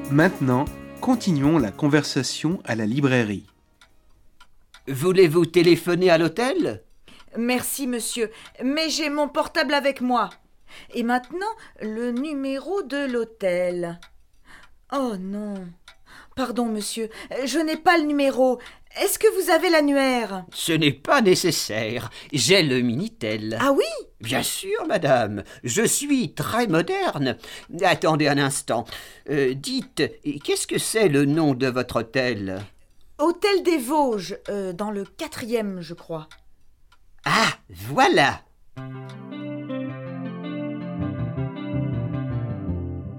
Maintenant, continuons la conversation à la librairie. Voulez-vous téléphoner à l'hôtel ? Merci, monsieur, mais j'ai mon portable avec moi. Et maintenant, le numéro de l'hôtel. Oh non. Pardon, monsieur, je n'ai pas le numéro. Est-ce que vous avez l'annuaire ? Ce n'est pas nécessaire. J'ai le Minitel. Ah oui ? Bien sûr, madame. Je suis très moderne. Attendez un instant. Dites, qu'est-ce que c'est le nom de votre hôtel ? Hôtel des Vosges, dans le 4e, je crois. Ah, voilà.